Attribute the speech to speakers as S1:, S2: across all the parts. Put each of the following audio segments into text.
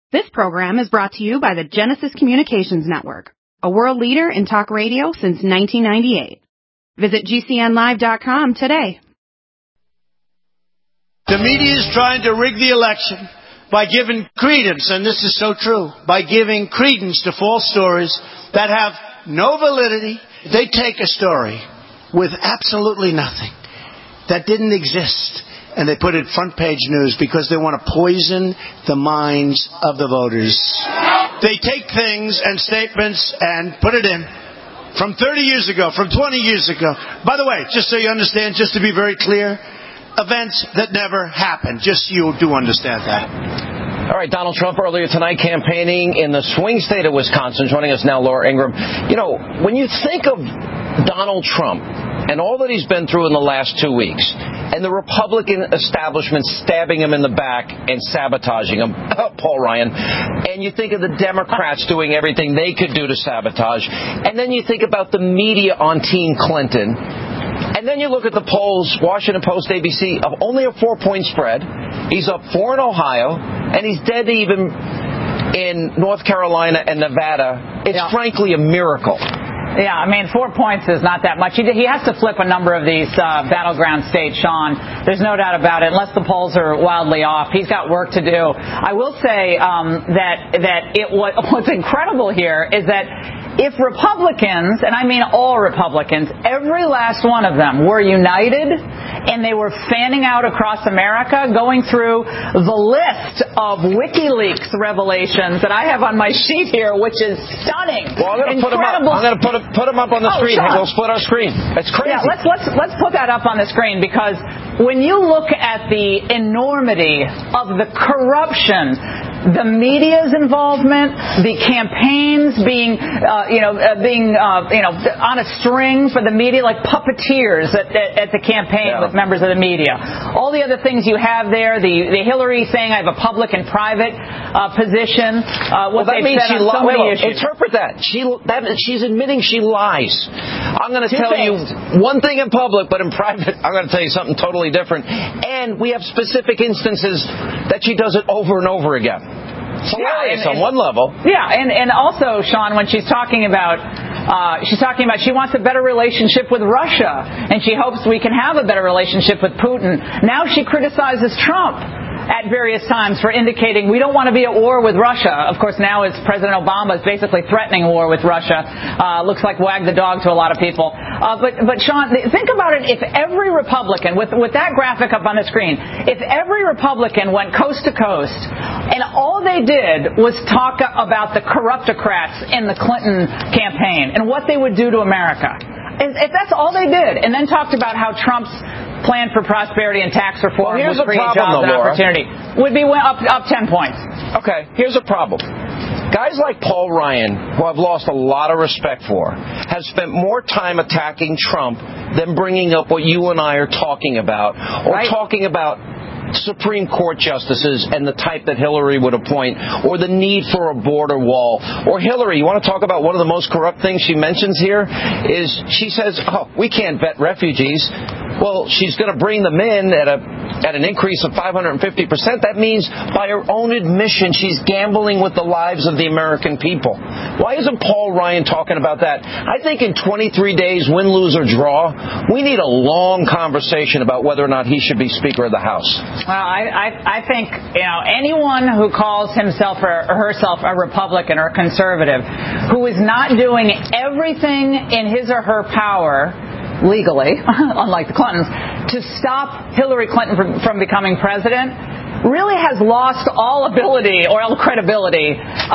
S1: This program is brought to you by the Genesis Communications Network, a world leader in talk radio since 1998. Visit GCNlive.com today.
S2: The media is trying to rig the election by giving credence, and this is so true, by giving credence to false stories that have no validity. They take a story with absolutely nothing that didn't exist, and they put it front page news because they want to poison the minds of the voters. They take things and statements and put it in from 30 years ago, from 20 years ago. By the way, just so you understand, just to be very clear, events that never happened. Just so you do understand that.
S3: All right, Donald Trump earlier tonight campaigning in the swing state of Wisconsin. Joining us now, Laura Ingraham. You know, when you think of Donald Trump and all that he's been through in the last 2 weeks, and the Republican establishment stabbing him in the back and sabotaging him, Paul Ryan, and you think of the Democrats doing everything they could do to sabotage, and then you think about the media on Team Clinton, and then you look at the polls, Washington Post, ABC, of only a 4-point spread. He's up 4 in Ohio, and he's dead even in North Carolina and Nevada. It's frankly a miracle.
S4: Yeah, I mean, 4 points is not that much. He has to flip a number of these battleground states, Sean. There's no doubt about it, unless the polls are wildly off. He's got work to do. I will say what's incredible here is that if Republicans, and I mean all Republicans, every last one of them were united and they were fanning out across America, going through the list of WikiLeaks revelations that I have on my sheet here, which is stunning.
S3: Well, I'm going to put them up on the screen. We'll split our screen. It's crazy.
S4: Yeah, let's put that up on the screen, because when you look at the enormity of the corruption, the media's involvement, the campaigns being on a string for the media, like puppeteers at the campaign with members of the media. All the other things you have there, the Hillary saying I have a public and private position.
S3: That means she lies. Interpret that. She's admitting she lies. I'm going to tell you one thing in public, but in private, I'm going to tell you something totally different. And we have specific instances that she does it over and over again. Hilarious on one level.
S4: Yeah, and also, Sean, when she's talking about she wants a better relationship with Russia, and she hopes we can have a better relationship with Putin. Now she criticizes Trump at various times for indicating we don't want to be at war with Russia. Of course, now it's President Obama is basically threatening war with Russia. Looks like wag the dog to a lot of people. But Sean, think about it. If every Republican, with that graphic up on the screen, if every Republican went coast to coast and all they did was talk about the corruptocrats in the Clinton campaign and what they would do to America, if that's all they did, and then talked about how Trump's plan for prosperity and tax reform would create jobs and opportunity, would be up 10 points.
S3: Okay, here's a problem. Guys like Paul Ryan, who I've lost a lot of respect for, have spent more time attacking Trump than bringing up what you and I are talking about, or talking about Supreme Court justices and the type that Hillary would appoint, or the need for a border wall. Or Hillary, you want to talk about one of the most corrupt things she mentions here is she says, we can't vet refugees. Well, she's going to bring them in at an increase of 550%. That means by her own admission, she's gambling with the lives of the American people. Why isn't Paul Ryan talking about that? I think in 23 days, win, lose, or draw, we need a long conversation about whether or not he should be Speaker of the House.
S4: Well, I think, anyone who calls himself or herself a Republican or a conservative who is not doing everything in his or her power legally, unlike the Clintons, to stop Hillary Clinton from becoming president really has lost all ability or all credibility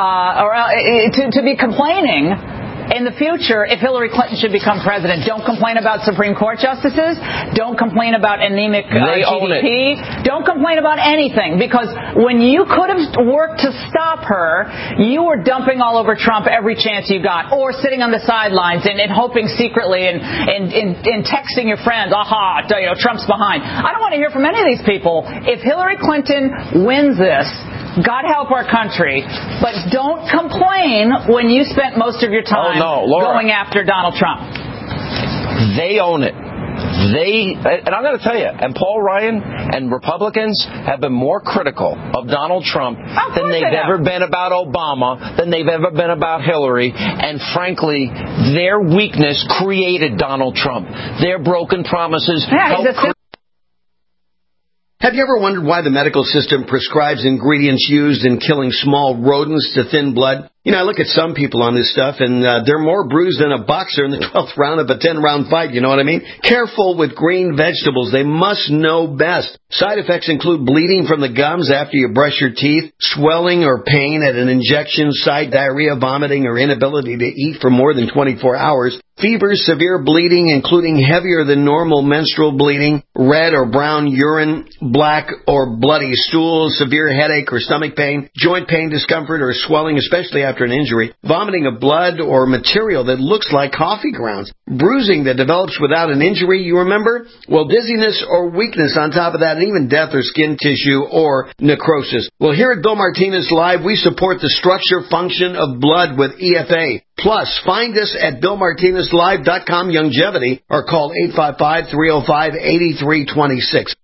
S4: to be complaining in the future if Hillary Clinton should become president. Don't complain about Supreme Court justices. Don't complain about anemic GDP. Don't complain about anything, because when you could have worked to stop her, you were dumping all over Trump every chance you got, or sitting on the sidelines and hoping secretly and texting your friends, Trump's behind. I don't want to hear from any of these people. If Hillary Clinton wins this, God help our country, but don't complain when you spent most of your time going after Donald Trump.
S3: They own it. and I'm going to tell you, and Paul Ryan and Republicans have been more critical of Donald Trump than they've ever been about Obama, than they've ever been about Hillary, and frankly, their weakness created Donald Trump. Their broken promises helped.
S5: Have you ever wondered why the medical system prescribes ingredients used in killing small rodents to thin blood? You know, I look at some people on this stuff, and they're more bruised than a boxer in the 12th round of a 10-round fight, you know what I mean? Careful with green vegetables. They must know best. Side effects include bleeding from the gums after you brush your teeth, swelling or pain at an injection site, diarrhea, vomiting, or inability to eat for more than 24 hours, fevers, severe bleeding, including heavier than normal menstrual bleeding, red or brown urine, black or bloody stools, severe headache or stomach pain, joint pain, discomfort, or swelling, especially after an injury, vomiting of blood or material that looks like coffee grounds, bruising that develops without an injury, you remember? Well, dizziness or weakness on top of that, and even death or skin tissue or necrosis. Well, here at Bill Martinez Live, we support the structure function of blood with EFA. Plus, find us at BillMartinezLive.com Longevity or call 855-305-8326.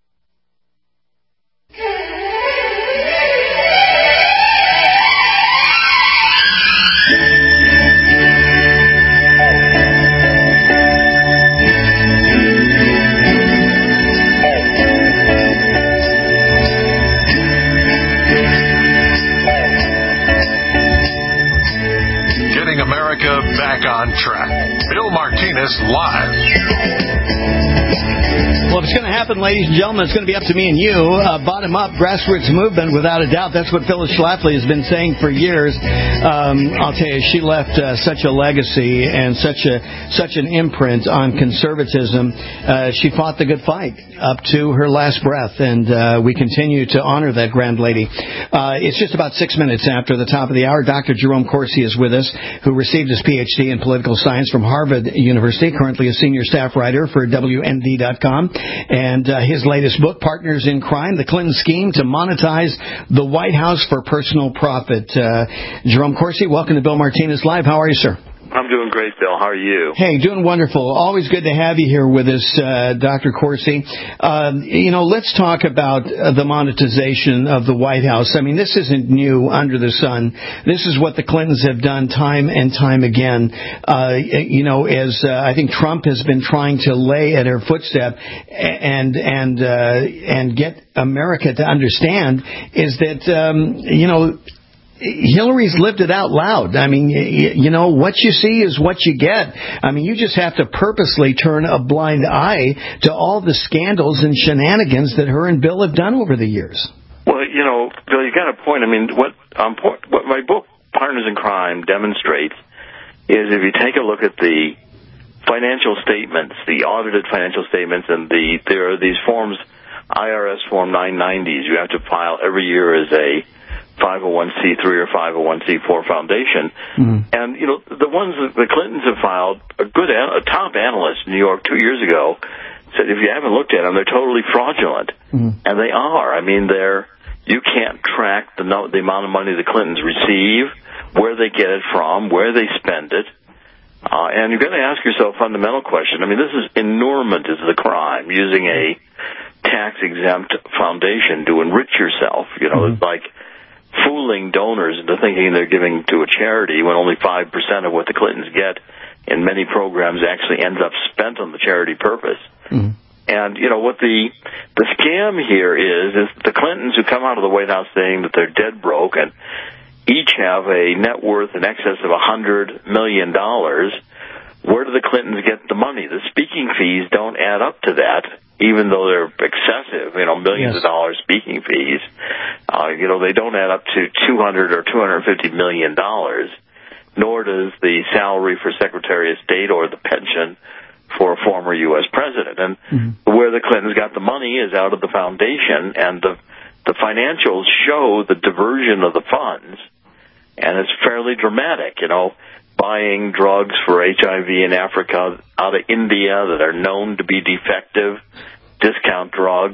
S6: America back on track. Bill Martinez Live.
S5: Well, if it's going to happen, ladies and gentlemen, it's going to be up to me and you. Bottom-up grassroots movement, without a doubt. That's what Phyllis Schlafly has been saying for years. I'll tell you, she left such a legacy and such an imprint on conservatism. She fought the good fight up to her last breath, and we continue to honor that grand lady. It's just about 6 minutes after the top of the hour. Dr. Jerome Corsi is with us, who received his Ph.D. in political science from Harvard University, currently a senior staff writer for WND.com. And his latest book, Partners in Crime, The Clinton Scheme to Monetize the White House for Personal Profit. Jerome Corsi, welcome to Bill Martinez Live. How are you, sir?
S7: I'm doing great, Bill. How are you?
S5: Hey, doing wonderful. Always good to have you here with us, Dr. Corsi. Let's talk about the monetization of the White House. I mean, this isn't new under the sun. This is what the Clintons have done time and time again. As I think Trump has been trying to lay at her footstep and get America to understand is that, Hillary's lived it out loud. I mean, what you see is what you get. I mean, you just have to purposely turn a blind eye to all the scandals and shenanigans that her and Bill have done over the years.
S7: Well, Bill, you got a point. I mean, what my book, Partners in Crime, demonstrates is if you take a look at the financial statements, the audited financial statements, and there are these forms, IRS Form 990s, you have to file every year as a 501c3 or 501c4 foundation. And, the ones that the Clintons have filed, a top analyst in New York 2 years ago said if you haven't looked at them, they're totally fraudulent. And they are. I mean, you can't track the amount of money the Clintons receive, where they get it from, where they spend it. And you've got to ask yourself a fundamental question. I mean, this is enormous is the crime, using a tax-exempt foundation to enrich yourself. It's like fooling donors into thinking they're giving to a charity when only 5% of what the Clintons get in many programs actually ends up spent on the charity purpose. And, what the scam here is the Clintons who come out of the White House saying that they're dead broke and each have a net worth in excess of $100 million, where do the Clintons get the money? The speaking fees don't add up to that, even though they're excessive, millions of dollars speaking fees. They don't add up to $200 or $250 million, nor does the salary for Secretary of State or the pension for a former U.S. president. And where the Clintons got the money is out of the foundation, and the financials show the diversion of the funds, and it's fairly dramatic, buying drugs for HIV in Africa out of India that are known to be defective, discount drugs,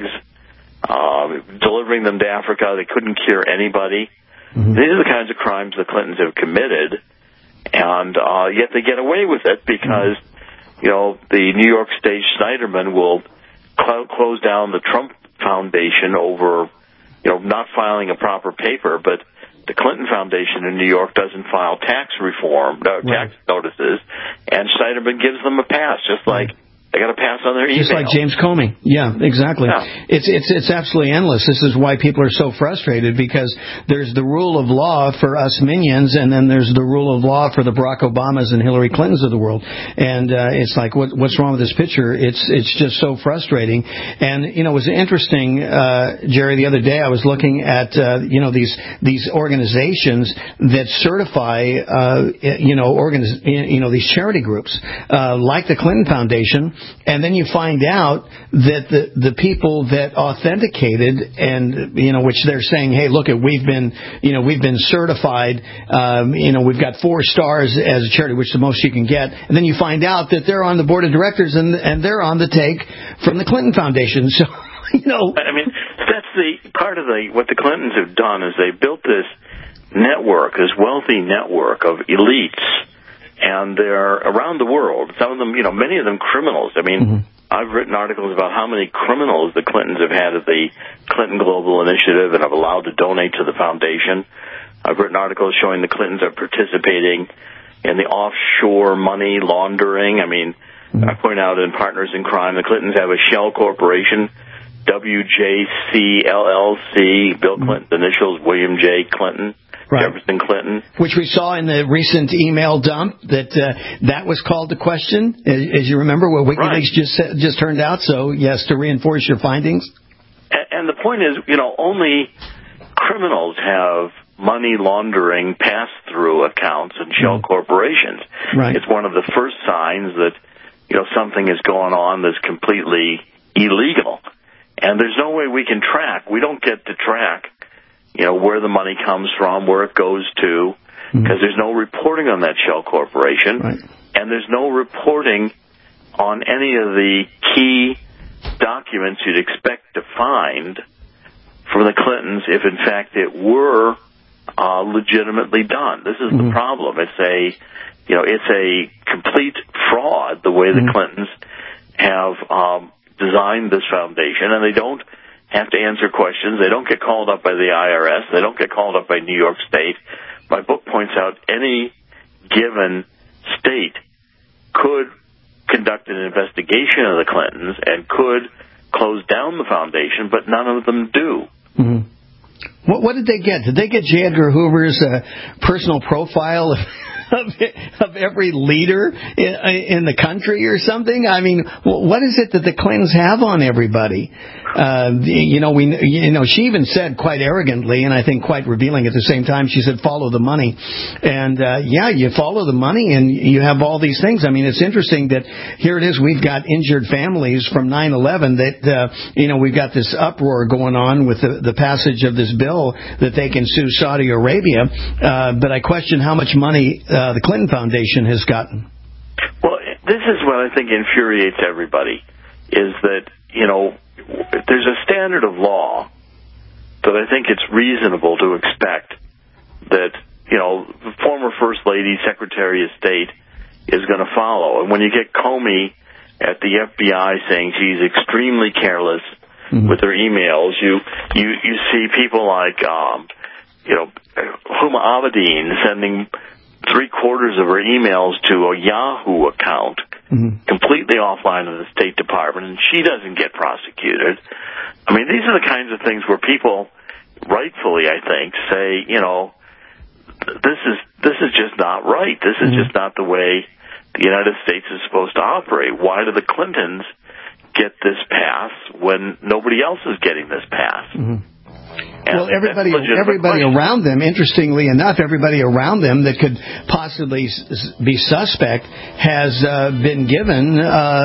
S7: delivering them to Africa. They couldn't cure anybody. These are the kinds of crimes the Clintons have committed, and yet they get away with it because the New York State Schneiderman will close down the Trump Foundation over, not filing a proper paper, but the Clinton Foundation in New York doesn't file tax notices, and Schneiderman gives them a pass, just like they got to pass on their email.
S5: Just like James Comey. Yeah, exactly.
S7: Yeah.
S5: It's absolutely endless. This is why people are so frustrated, because there's the rule of law for us minions, and then there's the rule of law for the Barack Obamas and Hillary Clintons of the world. And it's like, what's wrong with this picture? It's just so frustrating. And it was interesting, Jerry. The other day I was looking at these organizations that certify these charity groups like the Clinton Foundation. And then you find out that the people that authenticated and, which they're saying, hey, look, we've been certified, we've got 4 stars as a charity, which is the most you can get. And then you find out that they're on the board of directors and they're on the take from the Clinton Foundation. So,
S7: I mean, that's the part of what the Clintons have done is they built this network, this wealthy network of elites. And they're around the world. Some of them, many of them criminals. I mean, I've written articles about how many criminals the Clintons have had at the Clinton Global Initiative and have allowed to donate to the foundation. I've written articles showing the Clintons are participating in the offshore money laundering. I mean, I point out in Partners in Crime, the Clintons have a shell corporation, WJC LLC, Bill Clinton's initials, William J. Clinton. Right. Jefferson Clinton.
S5: Which we saw in the recent email dump that was called to question, as you remember, what WikiLeaks just turned out. So, yes, to reinforce your findings.
S7: And the point is, only criminals have money laundering pass-through accounts and shell corporations.
S5: Right.
S7: It's one of the first signs that, something is going on that's completely illegal. And there's no way we can track. We don't get to track where the money comes from, where it goes to, because there's no reporting on that shell corporation, and there's no reporting on any of the key documents you'd expect to find from the Clintons if, in fact, it were legitimately done. This is the problem. It's a complete fraud the way the Clintons have designed this foundation, and they don't have to answer questions. They don't get called up by the IRS. They don't get called up by New York State. My book points out any given state could conduct an investigation of the Clintons and could close down the foundation, but none of them do.
S5: What did they get? Did they get J. Edgar Hoover's personal profile of every leader in the country or something? I mean, what is it that the Clintons have on everybody? She even said quite arrogantly, and I think quite revealing at the same time, she said, follow the money. And, you follow the money and you have all these things. I mean, it's interesting that here it is, we've got injured families from 9/11 that, we've got this uproar going on with the passage of this bill that they can sue Saudi Arabia. But I question how much money the Clinton Foundation has gotten.
S7: Well, this is what I think infuriates everybody, is that, there's a standard of law that I think it's reasonable to expect that, the former First Lady, Secretary of State is going to follow. And when you get Comey at the FBI saying she's extremely careless with her emails, you see people like, Huma Abedin sending 3/4 of her emails to a Yahoo account, completely offline of the State Department, and she doesn't get prosecuted. I mean, these are the kinds of things where people, rightfully, I think, say, this is just not right. This is just not the way the United States is supposed to operate. Why do the Clintons get this pass when nobody else is getting this pass?
S5: Well, everybody around them, interestingly enough, everybody around them that could possibly be suspect has been given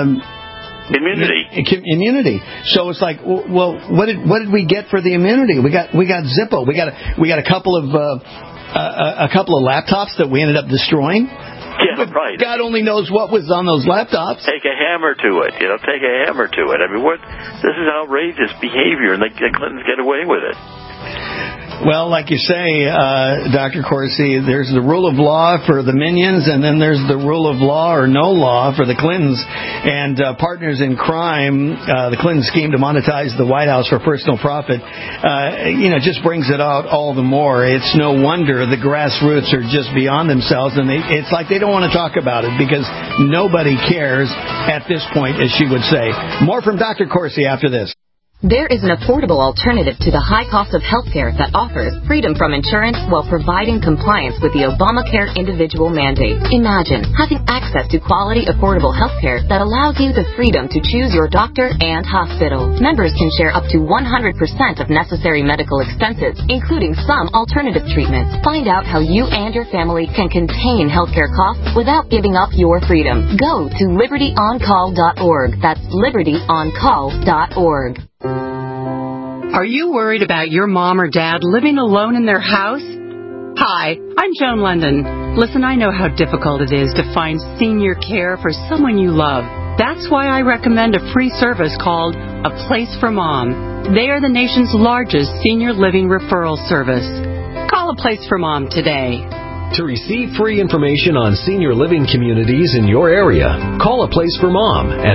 S5: immunity. So it's like, well, what did we get for the immunity? We got Zippo. We got a couple of laptops that we ended up destroying.
S7: Yeah, right.
S5: God only knows what was on those laptops.
S7: Take a hammer to it. Take a hammer to it. I mean, this is outrageous behavior, and the Clintons get away with it.
S5: Well, like you say, Dr. Corsi, there's the rule of law for the minions, and then there's the rule of law or no law for the Clintons. And partners in crime, the Clinton scheme to monetize the White House for personal profit, just brings it out all the more. It's no wonder the grassroots are just beyond themselves, and it's like they don't want to talk about it because nobody cares at this point, as she would say. More from Dr. Corsi after this.
S8: There is an affordable alternative to the high cost of health care that offers freedom from insurance while providing compliance with the Obamacare individual mandate. Imagine having access to quality, affordable health care that allows you the freedom to choose your doctor and hospital. Members can share up to 100% of necessary medical expenses, including some alternative treatments. Find out how you and your family can contain healthcare costs without giving up your freedom. Go to libertyoncall.org. That's libertyoncall.org.
S1: Are you worried about your mom or dad living alone in their house? Hi, I'm Joan London. Listen, I know how difficult it is to find senior care for someone you love. That's why I recommend a free service called A Place for Mom. They are the nation's largest senior living referral service. Call A Place for Mom today.
S9: To receive free information on senior living communities in your area, call A Place for Mom at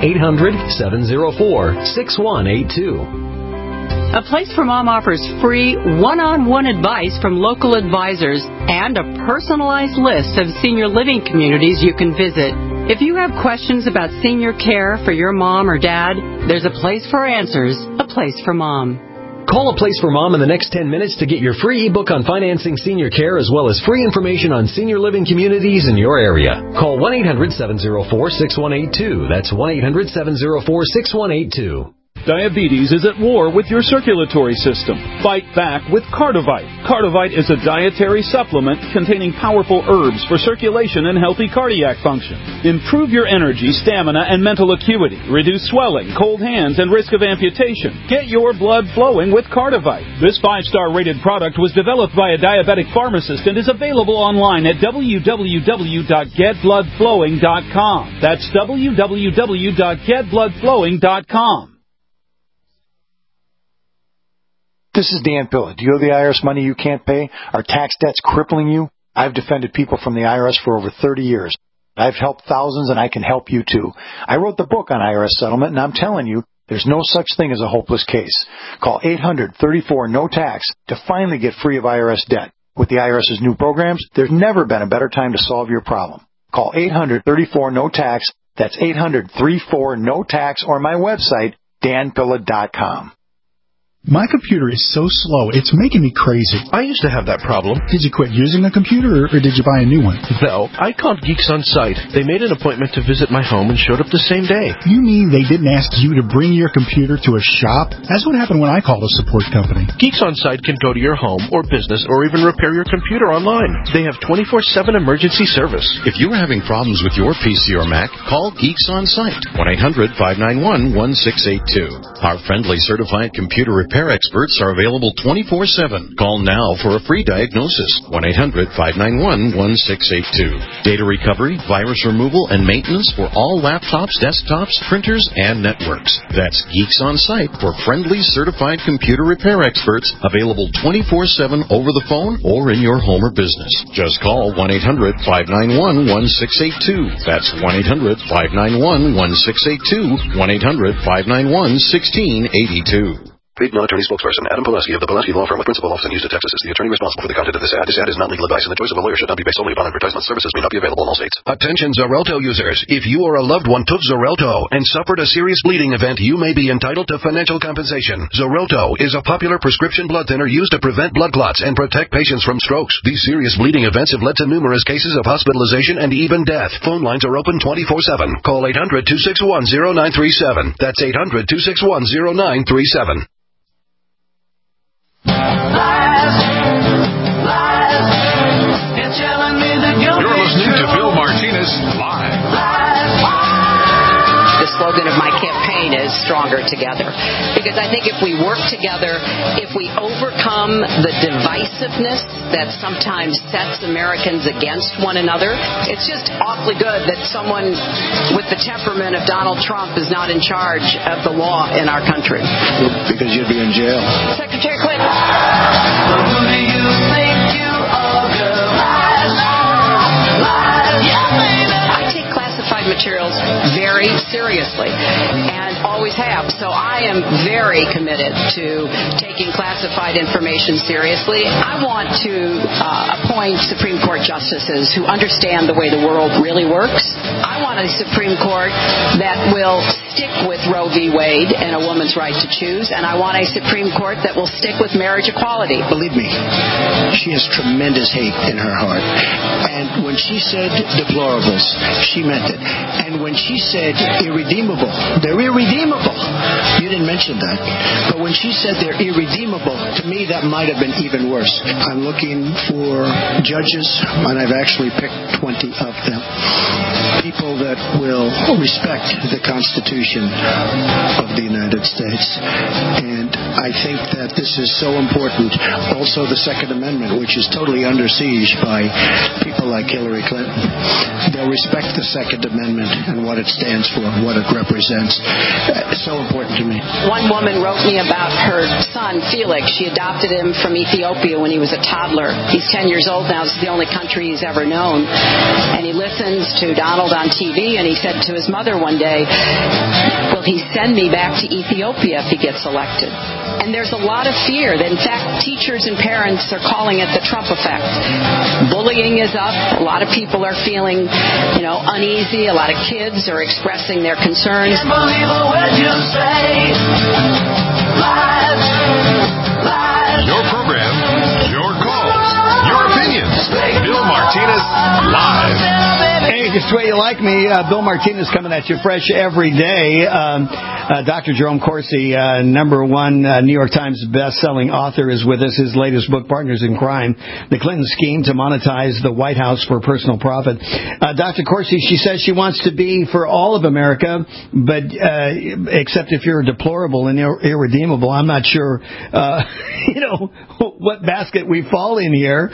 S9: 1-800-704-6182.
S1: A Place for Mom offers free one-on-one advice from local advisors and a personalized list of senior living communities you can visit. If you have questions about senior care for your mom or dad, there's a place for answers, A Place for Mom.
S9: Call A Place for Mom in the next 10 minutes to get your free ebook on financing senior care as well as free information on senior living communities in your area. Call 1-800-704-6182. That's 1-800-704-6182.
S10: Diabetes is at war with your circulatory system. Fight back with Cardivite. Cardivite is a dietary supplement containing powerful herbs for circulation and healthy cardiac function. Improve your energy, stamina, and mental acuity. Reduce swelling, cold hands, and risk of amputation. Get your blood flowing with Cardivite. This 5-star rated product was developed by a diabetic pharmacist and is available online at www.getbloodflowing.com. That's www.getbloodflowing.com.
S11: This is Dan Pilla. Do you owe the IRS money you can't pay? Are tax debts crippling you? I've defended people from the IRS for over 30 years. I've helped thousands, and I can help you too. I wrote the book on IRS settlement, and I'm telling you, there's no such thing as a hopeless case. Call 800-34-NO-TAX to finally get free of IRS debt. With the IRS's new programs, there's never been a better time to solve your problem. Call 800-34-NO-TAX. That's 800-34-NO-TAX, or my website, danpilla.com.
S12: My computer is so slow, it's making me crazy.
S13: I used to have that problem.
S12: Did you quit using the computer, or did you buy a new one?
S13: No, I called Geeks On Site. They made an appointment to visit my home and showed up the same day.
S12: You mean they didn't ask you to bring your computer to a shop? That's what happened when I called a support company.
S13: Geeks On Site can go to your home or business or even repair your computer online. They have 24/7 emergency service.
S14: If you are having problems with your PC or Mac, call Geeks On Site. 1-800-591-1682. Our friendly certified computer repair experts are available 24/7. Call now for a free diagnosis. 1-800-591-1682. Data recovery, virus removal, and maintenance for all laptops, desktops, printers, and networks. That's Geeks On Site for friendly certified computer repair experts, available 24/7 over the phone or in your home or business. Just call 1-800-591-1682. That's 1-800-591-1682. 1-800-591-1682.
S15: Paid non-attorney spokesperson Adam Pileski of the Pileski Law Firm with principal office in Houston, Texas is the attorney responsible for the content of this ad. This ad is not legal advice, and the choice of a lawyer should not be based solely upon advertisement. Services may not be available in all states.
S16: Attention Xarelto users. If you or a loved one took Xarelto and suffered a serious bleeding event, you may be entitled to financial compensation. Xarelto is a popular prescription blood thinner used to prevent blood clots and protect patients from strokes. These serious bleeding events have led to numerous cases of hospitalization and even death. Phone lines are open 24/7. Call 800-261-0937. That's 800-261-0937.
S6: You're listening to Bill Martinez Live.
S17: The slogan of my campaign is Stronger Together. Because I think if we work together, if we overcome the divisiveness that sometimes sets Americans against one another, it's just awfully good that someone with the temperament of Donald Trump is not in charge of the law in our country.
S11: Because you'd be in jail.
S17: Secretary Clinton. seriously, and always have. So I am very committed to taking classified information seriously. I want to appoint Supreme Court justices who understand the way the world really works. I want a Supreme Court that will stick with Roe v. Wade and a woman's right to choose, and I want a Supreme Court that will stick with marriage equality.
S2: Believe me, she has tremendous hate in her heart. And when she said deplorables, she meant it. And when she said irredeemable, they're irredeemable. You didn't mention that. But when she said they're irredeemable, to me that might have been even worse. I'm looking for judges, and I've actually picked 20 of them. People that will respect the Constitution of the United States. And I think that this is so important. Also the Second Amendment, which is totally under siege by people like Hillary Clinton. They'll respect the Second Amendment and what it stands for, what it represents. It's so important to me.
S17: One woman wrote me about her son, Felix. She adopted him from Ethiopia when he was a toddler. He's 10 years old now. This is the only country he's ever known. And he listens to Donald on TV, and he said to his mother one day, will he send me back to Ethiopia if he gets elected? And there's a lot of fear that, in fact, teachers and parents are calling it the Trump effect. Bullying is up. A lot of people are feeling, uneasy. A lot of kids are expressing their concerns.
S18: Can't believe a word you say. Live.
S6: Your program, your calls, your opinions. Bill Martinez, live.
S5: Hey, just the way you like me, Bill Martinez coming at you fresh every day. Dr. Jerome Corsi, #1 New York Times best-selling author, is with us. His latest book, Partners in Crime, The Clinton Scheme to Monetize the White House for Personal Profit. Dr. Corsi, she says she wants to be for all of America, but except if you're deplorable and irredeemable. I'm not sure, what basket we fall in here,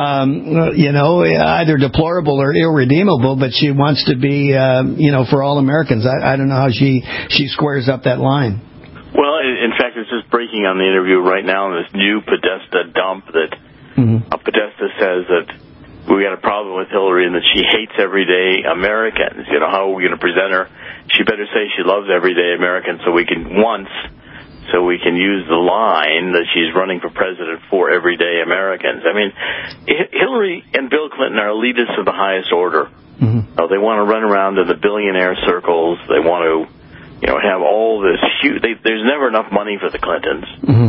S5: either deplorable or irredeemable, but she wants to be, for all Americans. I don't know how she squares up that line.
S7: Well, in fact, it's just breaking on the interview right now in this new Podesta dump that Podesta says that we got a problem with Hillary and that she hates everyday Americans. How are we going to present her? She better say she loves everyday Americans so we can use the line that she's running for president for everyday Americans. I mean, Hillary and Bill Clinton are elitists of the highest order. They want to run around in the billionaire circles. They want to, have all this huge. There's never enough money for the Clintons.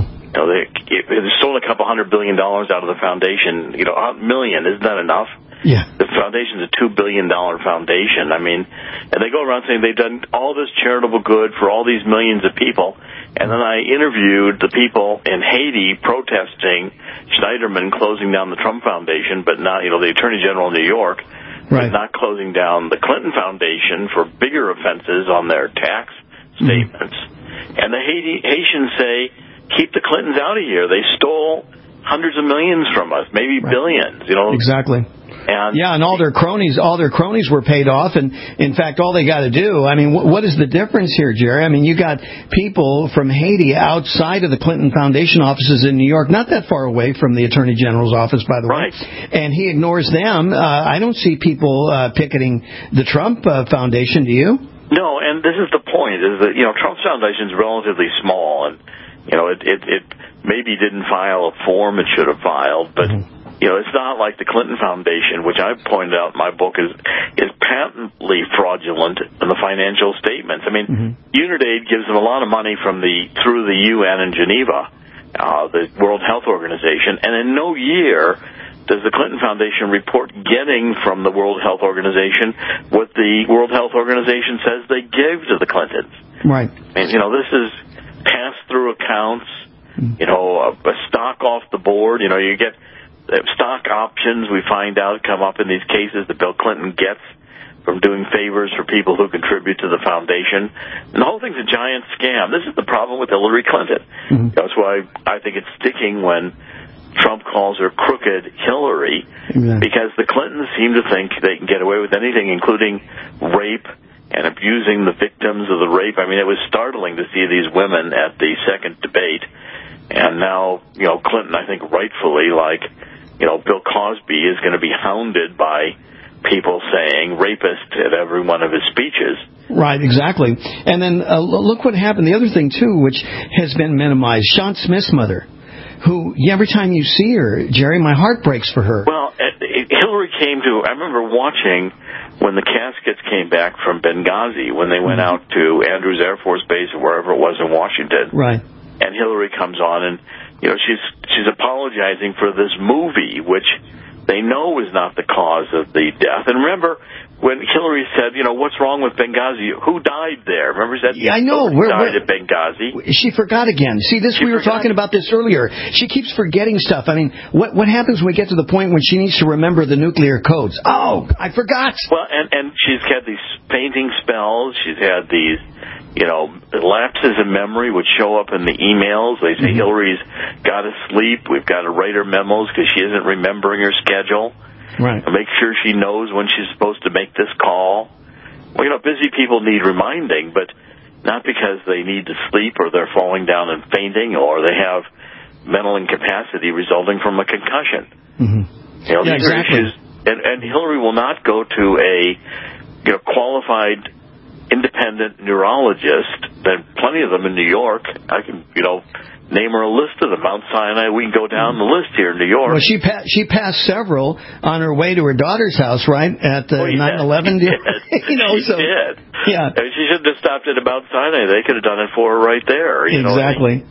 S7: They stole a couple $100 billion out of the foundation. $1 million, isn't that enough?
S5: Yeah.
S7: The foundation's a $2 billion foundation. I mean, and they go around saying they've done all this charitable good for all these millions of people. And then I interviewed the people in Haiti protesting Schneiderman closing down the Trump Foundation, but not, the Attorney General of New York,
S5: right,
S7: not closing down the Clinton Foundation for bigger offenses on their tax statements. And the Haitians say, keep the Clintons out of here. They stole hundreds of millions from us, maybe billions.
S5: Exactly. And all their cronies were paid off, and in fact, all they got to do. I mean, what is the difference here, Jerry? I mean, you got people from Haiti outside of the Clinton Foundation offices in New York, not that far away from the Attorney General's office, by the way. And he ignores them. I don't see people picketing the Trump Foundation. Do you?
S7: No, and this is the point: is that Trump's foundation is relatively small, and it maybe didn't file a form it should have filed, but. It's not like the Clinton Foundation, which I pointed out in my book is patently fraudulent in the financial statements. I mean, Unitaid gives them a lot of money through the UN in Geneva, the World Health Organization, and in no year does the Clinton Foundation report getting from the World Health Organization what the World Health Organization says they gave to the Clintons.
S5: Right.
S7: And, this is pass-through accounts, a stock off the board. You get stock options, we find out, come up in these cases that Bill Clinton gets from doing favors for people who contribute to the foundation. And the whole thing's a giant scam. This is the problem with Hillary Clinton. That's why I think it's sticking when Trump calls her crooked Hillary, because the Clintons seem to think they can get away with anything, including rape and abusing the victims of the rape. I mean, it was startling to see these women at the second debate. And now, Clinton, I think rightfully, Bill Cosby is going to be hounded by people saying rapist at every one of his speeches.
S19: Right, exactly. And then look what happened. The other thing, too, which has been minimized, Sean Smith's mother, who every time you see her, Jerry, my heart breaks for her.
S7: Well, Hillary came to, I remember watching when the caskets came back from Benghazi, when they went out to Andrews Air Force Base or wherever it was in Washington.
S19: Right.
S7: And Hillary comes on, and she's apologizing for this movie, which they know is not the cause of the death. And remember, when Hillary said, what's wrong with Benghazi? Who died there? Remember that?
S19: Yeah, I know.
S7: Who died at Benghazi?
S19: She forgot again. See, we were talking about this earlier. She keeps forgetting stuff. I mean, what happens when we get to the point when she needs to remember the nuclear codes? Oh, I forgot.
S7: Well, and she's had these fainting spells. She's had these, lapses in memory which show up in the emails. They say Hillary's got to sleep. We've got to write her memos because she isn't remembering her schedule.
S19: Right.
S7: Make sure she knows when she's supposed to make this call. Well, busy people need reminding, but not because they need to sleep or they're falling down and fainting or they have mental incapacity resulting from a concussion.
S19: Mm-hmm.
S7: These are issues, and Hillary will not go to a qualified independent neurologist. There are plenty of them in New York. I can, name her a list of them. Mount Sinai, we can go down the list here in New York.
S19: Well, she passed several on her way to her daughter's house, right, at 9/11.
S7: She did.
S19: Yeah.
S7: And she shouldn't have stopped at Mount Sinai. They could have done it for her right there.
S19: Exactly.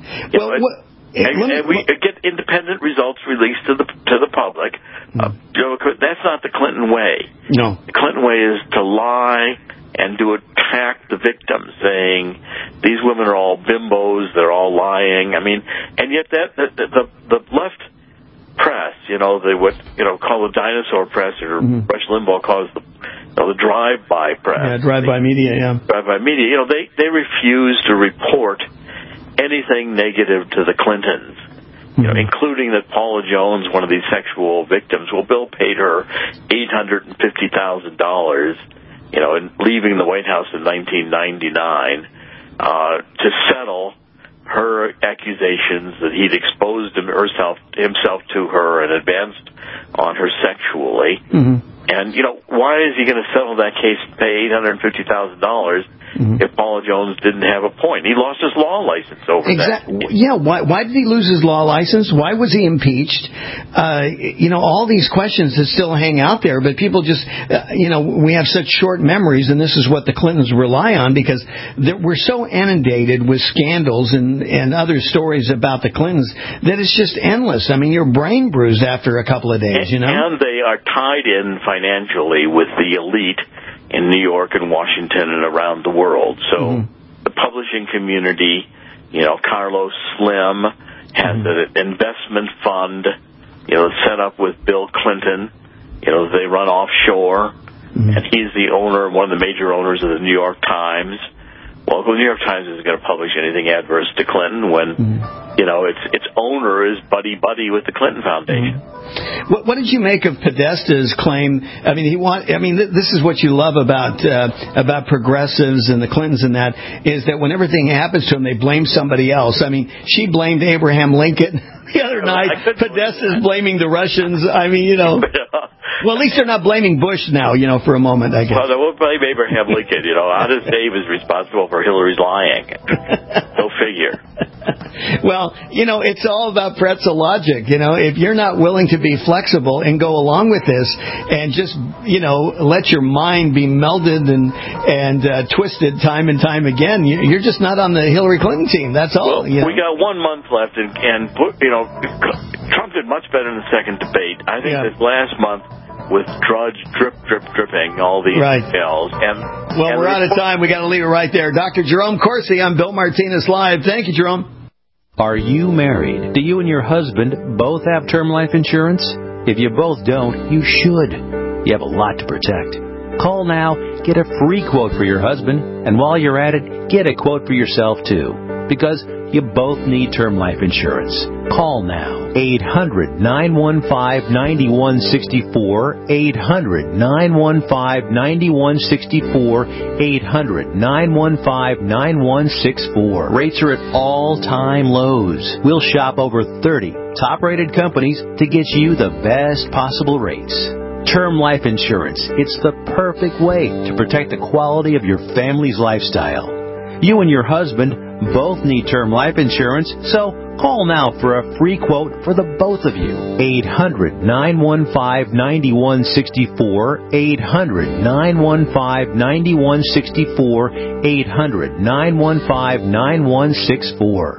S7: And we get independent results released to the public. That's not the Clinton way.
S19: No.
S7: The Clinton way is to lie and to attack the victims, saying these women are all bimbos, they're all lying. I mean, and yet the left press, they would call the dinosaur press, or Rush Limbaugh calls the drive-by press.
S19: Yeah, drive-by media. Yeah,
S7: drive-by media. They refuse to report anything negative to the Clintons. Including that Paula Jones, one of these sexual victims, Bill paid her $850,000. And leaving the White House in 1999 to settle her accusations that he'd exposed himself to her and advanced on her sexually. Mm-hmm. And, why is he going to settle that case and pay $850,000 if Paula Jones didn't have a point? He lost his law license over that.
S19: Yeah, why did he lose his law license? Why was he impeached? All these questions that still hang out there, but people just, we have such short memories, and this is what the Clintons rely on, because we're so inundated with scandals and other stories about the Clintons that it's just endless. I mean, your brain bruised after a couple of days,
S7: And they are tied in financially with the elite in New York and Washington and around the world. So the publishing community, Carlos Slim has an investment fund, set up with Bill Clinton. They run offshore, and he's the owner, one of the major owners of the New York Times. Well, the New York Times isn't going to publish anything adverse to Clinton when, its owner is buddy-buddy with the Clinton Foundation.
S19: What did you make of Podesta's claim? I mean, this is what you love about progressives and the Clintons and that, is that when everything happens to them, they blame somebody else. I mean, she blamed Abraham Lincoln the other night. Podesta's blaming the Russians. I mean, well, at least they're not blaming Bush now, for a moment, I guess.
S7: Well, they won't blame Abraham Lincoln. Honest Dave is responsible for Hillary's lying. Go figure.
S19: Well, it's all about pretzel logic. If you're not willing to be flexible and go along with this and just, let your mind be melded and twisted time and time again, you're just not on the Hillary Clinton team. That's all.
S7: Well, we got 1 month left, and Trump did much better in the second debate. I think this last month, with Drudge dripping all these details.
S19: Well, we're out of time. We got to leave it right there. Dr. Jerome Corsi, I'm Bill Martinez Live. Thank you, Jerome.
S20: Are you married? Do you and your husband both have term life insurance? If you both don't, you should. You have a lot to protect. Call now, get a free quote for your husband, and while you're at it, get a quote for yourself too. Because you both need term life insurance. Call now. 800-915-9164. 800-915-9164. 800-915-9164. Rates are at all-time lows. We'll shop over 30 top-rated companies to get you the best possible rates. Term life insurance. It's the perfect way to protect the quality of your family's lifestyle. You and your husband both need term life insurance, so call now for a free quote for the both of you. 800-915-9164. 800-915-9164. 800-915-9164.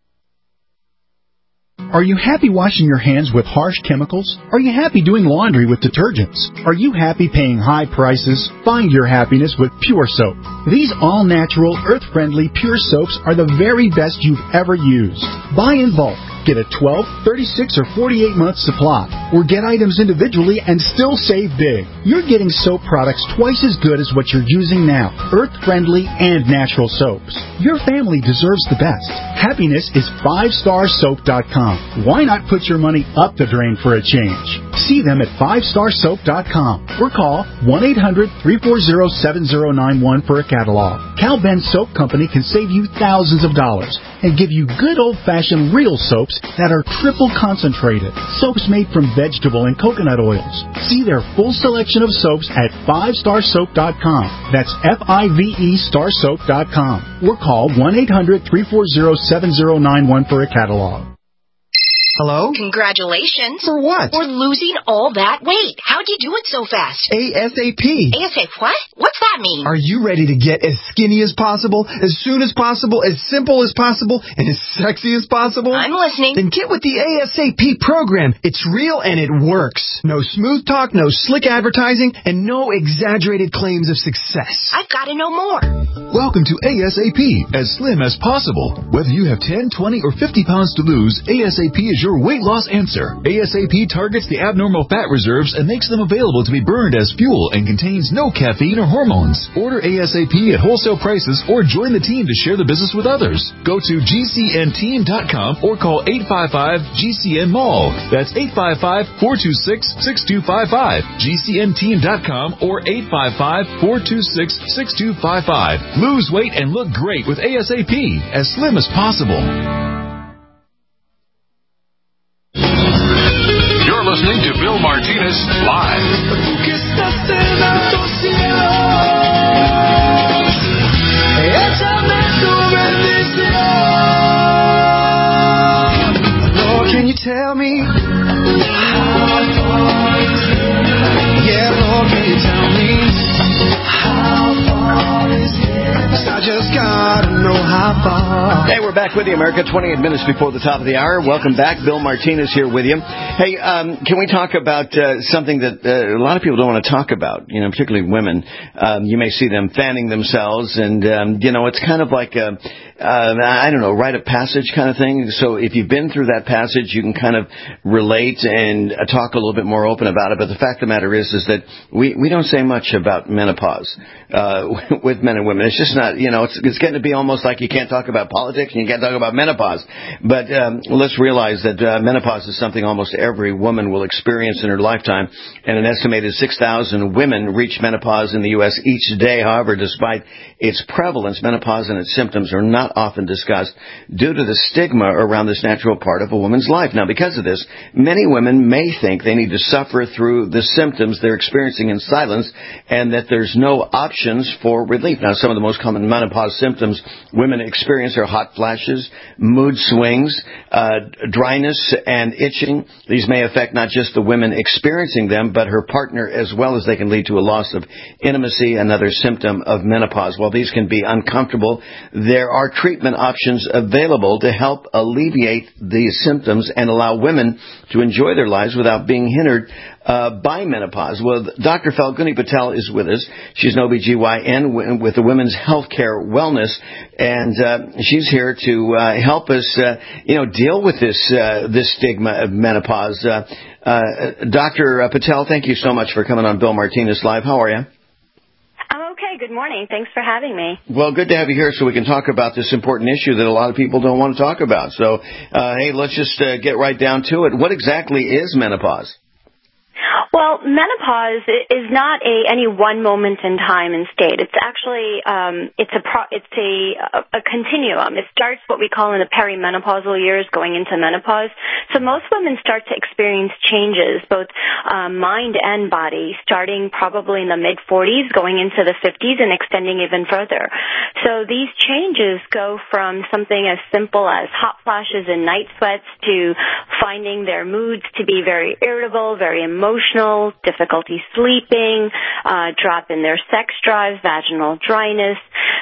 S12: Are you happy washing your hands with harsh chemicals? Are you happy doing laundry with detergents? Are you happy paying high prices? Find your happiness with Pure Soap. These all-natural, earth-friendly Pure Soaps are the very best you've ever used. Buy in bulk. Get a 12, 36, or 48-month supply, or get items individually and still save big. You're getting soap products twice as good as what you're using now, earth-friendly and natural soaps. Your family deserves the best. Happiness is 5starsoap.com. Why not put your money up the drain for a change? See them at 5starsoap.com or call 1-800-340-7091 for a catalog. Cal Ben Soap Company can save you thousands of dollars and give you good old-fashioned real soaps that are triple concentrated. Soaps made from vegetable and coconut oils. See their full selection of soaps at 5starsoap.com. That's F-I-V-E starsoap.com. Or call 1-800-340-7091 for a catalog.
S21: Hello?
S22: Congratulations.
S21: For what?
S22: For losing all that weight. How'd you do it so fast?
S21: ASAP.
S22: ASAP what? What's that mean?
S21: Are you ready to get as skinny as possible, as soon as possible, as simple as possible, and as sexy as possible?
S22: I'm listening.
S21: Then get with the ASAP program. It's real and it works. No smooth talk, no slick advertising, and no exaggerated claims of success.
S22: I've got to know more.
S23: Welcome to ASAP, as slim as possible. Whether you have 10, 20, or 50 pounds to lose, ASAP is your weight loss answer. ASAP targets the abnormal fat reserves and makes them available to be burned as fuel and contains no caffeine or hormones. Order ASAP at wholesale prices or join the team to share the business with others. Go to GCNteam.com or call 855-GCN-MALL. That's 855-426-6255. GCNteam.com or 855-426-6255. Lose weight and look great with ASAP, as slim as possible.
S6: You're listening to Bill Martinez Live.
S21: Lord, can you tell me how far is it? Yeah, Lord, can you tell me how far is it? I just gotta know how far.
S5: Hey, we're back with you, America. 28 minutes before the top of the hour. Welcome back. Bill Martinez here with you. Hey, can we talk about something that a lot of people don't want to talk about, particularly women. You may see them fanning themselves, and, it's kind of like a rite of passage kind of thing. So if you've been through that passage, you can kind of relate and talk a little bit more open about it. But the fact of the matter is that we don't say much about menopause with men and women. It's just not, it's getting to be almost like you can't talk about politics and you can't talk about menopause. But let's realize that menopause is something almost every woman will experience in her lifetime. And an estimated 6,000 women reach menopause in the U.S. each day. However, despite its prevalence, menopause and its symptoms are not often discussed due to the stigma around this natural part of a woman's life. Now, because of this, many women may think they need to suffer through the symptoms they're experiencing in silence and that there's no options for relief. Now, some of the most common menopause symptoms women experience are hot flashes, mood swings, dryness, and itching. These may affect not just the women experiencing them, but her partner as well, as they can lead to a loss of intimacy, another symptom of menopause. While these can be uncomfortable, there are treatment options available to help alleviate these symptoms and allow women to enjoy their lives without being hindered by menopause. Well, Dr. Falguni Patel is with us. She's an OBGYN with the Women's Healthcare Wellness, and she's here to help us, deal with this stigma of menopause. Dr. Patel, thank you so much for coming on Bill Martinez Live. How are you?
S24: I'm okay. Good morning. Thanks for having me.
S5: Well, good to have you here so we can talk about this important issue that a lot of people don't want to talk about. So, hey, let's just get right down to it. What exactly is menopause?
S24: Well, Well, menopause is not any one moment in time and state. It's actually it's a continuum. It starts what we call in the perimenopausal years, going into menopause. So most women start to experience changes, both mind and body, starting probably in the mid-40s, going into the 50s, and extending even further. So these changes go from something as simple as hot flashes and night sweats to finding their moods to be very irritable, very emotional, difficulty sleeping, drop in their sex drive, vaginal dryness,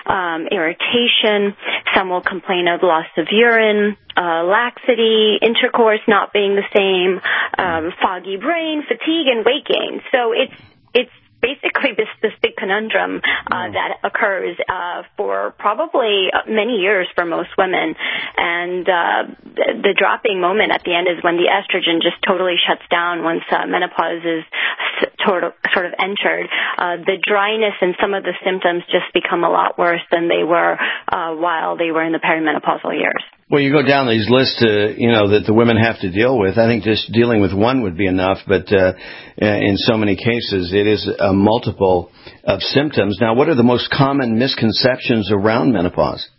S24: irritation. Some will complain of loss of urine, laxity, intercourse not being the same, foggy brain, fatigue, and weight gain. So it's basically this big conundrum that occurs for probably many years for most women. And the dropping moment at the end is when the estrogen just totally shuts down once menopause is sort of entered. The dryness and some of the symptoms just become a lot worse than they were while they were in the perimenopausal years.
S5: Well, you go down these lists, that the women have to deal with. I think just dealing with one would be enough, but in so many cases, it is a multiple of symptoms. Now, what are the most common misconceptions around menopause?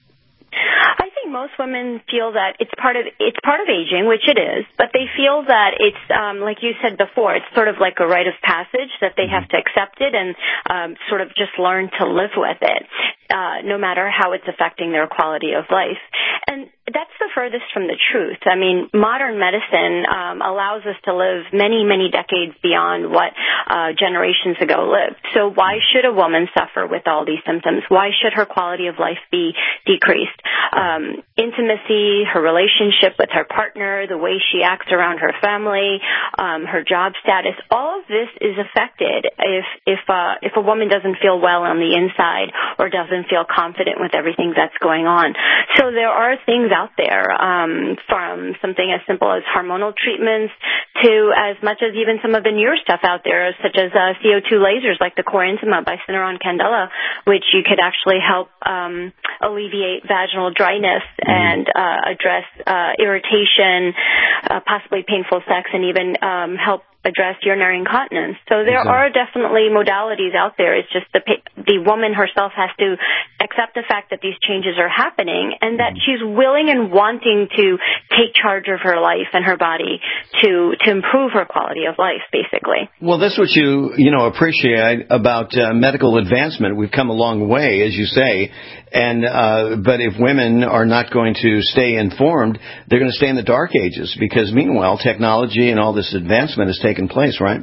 S24: I think most women feel that it's part of aging, which it is, but they feel that it's like you said before, it's sort of like a rite of passage that they have to accept it and sort of just learn to live with it, no matter how it's affecting their quality of life. And that's the furthest from the truth. I mean, modern medicine allows us to live many, many decades beyond what generations ago lived. So why should a woman suffer with all these symptoms? Why should her quality of life be decreased? Intimacy, her relationship with her partner, the way she acts around her family, her job status, all of this is affected if a woman doesn't feel well on the inside or doesn't feel confident with everything that's going on. So there are things out there, from something as simple as hormonal treatments to as much as even some of the newer stuff out there, such as CO2 lasers like the Core Intima by Syneron Candela, which you could actually help alleviate vaginal dryness and address irritation, possibly painful sex, and even help address urinary incontinence. So there are definitely modalities out there. It's just the woman herself has to accept the fact that these changes are happening and that she's willing and wanting to take charge of her life and her body to improve her quality of life, basically.
S5: Well, that's what you appreciate about medical advancement. We've come a long way, as you say, and but if women are not going to stay informed, they're going to stay in the dark ages because meanwhile, technology and all this advancement has taken place, right?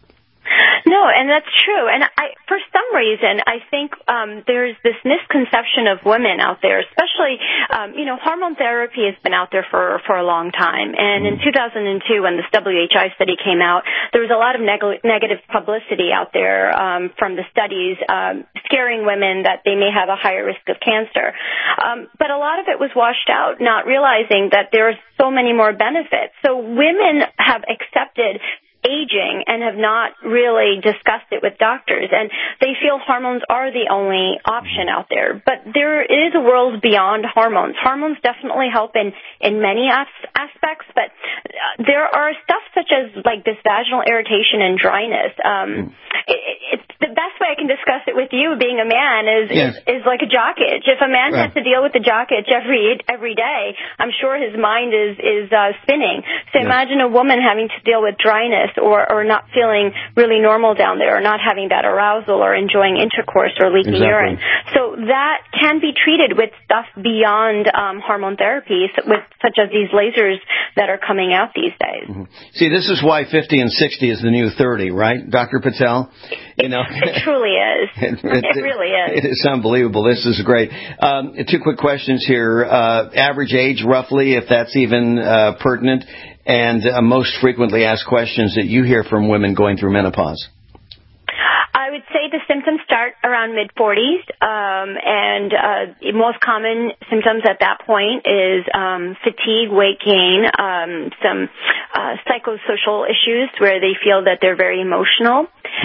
S24: No, and that's true. And for some reason, I think there's this misconception of women out there, especially, hormone therapy has been out there for a long time. And in 2002, when this WHI study came out, there was a lot of negative publicity out there from the studies scaring women that they may have a higher risk of cancer. But a lot of it was washed out, not realizing that there are so many more benefits. So women have accepted aging and have not really discussed it with doctors, and they feel hormones are the only option out there. But there is a world beyond hormones. Hormones definitely help in many aspects, but there are stuff such as like this vaginal irritation and dryness. It's the best way I can discuss it with you, being a man, is like a jock itch. If a man has to deal with the jock itch every day, I'm sure his mind is spinning. So imagine a woman having to deal with dryness or not feeling really normal down there, or not having that arousal, or enjoying intercourse, or leaking urine. So that can be treated with stuff beyond hormone therapy, such as these lasers that are coming out these days.
S5: See, this is why 50 and 60 is the new 30, right, Dr. Patel?
S24: It truly is. It really is.
S5: It is unbelievable. This is great. 2 quick questions here. Average age, roughly, if that's even pertinent, and most frequently asked questions that you hear from women going through menopause.
S24: I would say the symptoms start around mid-40s, and most common symptoms at that point is fatigue, weight gain, some psychosocial issues where they feel that they're very emotional,